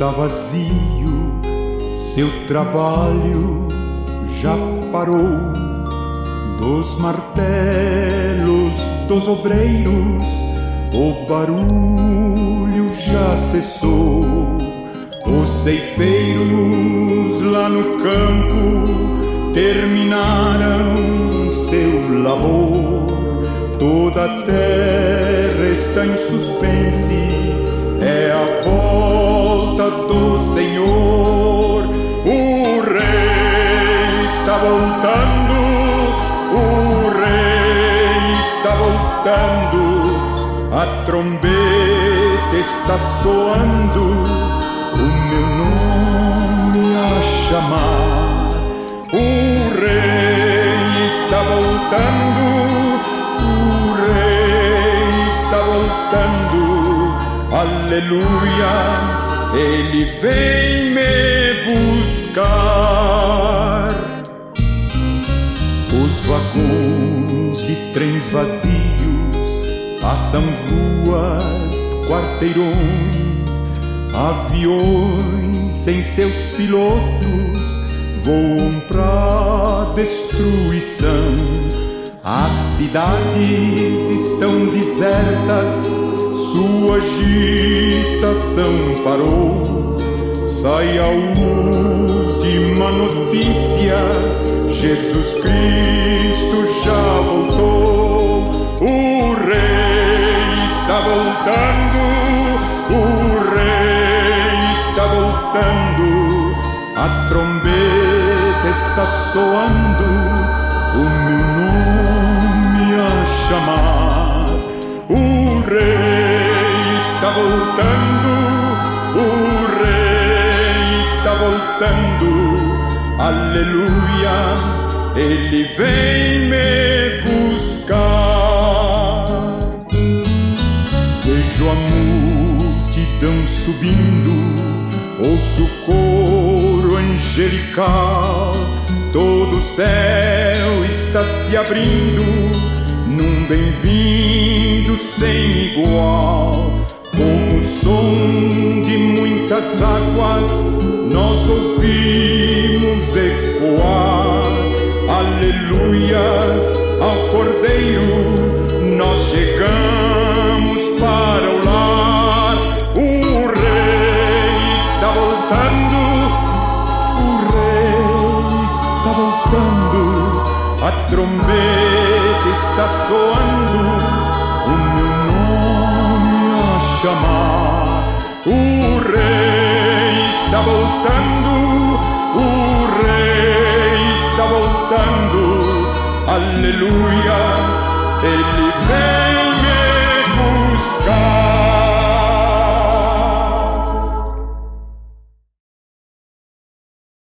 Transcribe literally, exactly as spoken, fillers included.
está vazio, seu trabalho já parou. Dos martelos dos obreiros, o barulho já cessou. Os ceifeiros lá no campo terminaram seu labor. Toda a terra está em suspense, é a volta do Senhor. O Rei está voltando, o Rei está voltando. A trombeta está soando, o meu nome a chamar. O Rei está voltando, o Rei está voltando. Aleluia, Ele vem me buscar. Os vagões de trens vazios passam ruas, quarteirões. Aviões sem seus pilotos voam pra destruição. As cidades estão desertas, sua agitação parou. Sai a última notícia, Jesus Cristo já voltou. O Rei está voltando, o Rei está voltando. A trombeta está soando, o meu nome a chamar. O Rei está voltando, o Rei está voltando. Aleluia, Ele vem me buscar. Vejo a multidão subindo, ouço o coro angelical. Todo o céu está se abrindo num bem-vindo sem igual. Como o som de muitas águas nós ouvimos ecoar. Aleluias ao Cordeiro, nós chegamos para o lar. O Rei está voltando, o Rei está voltando. A trombeta está soando, o meu nome a chamar. O Rei está voltando, o Rei está voltando. Aleluia, Ele vem.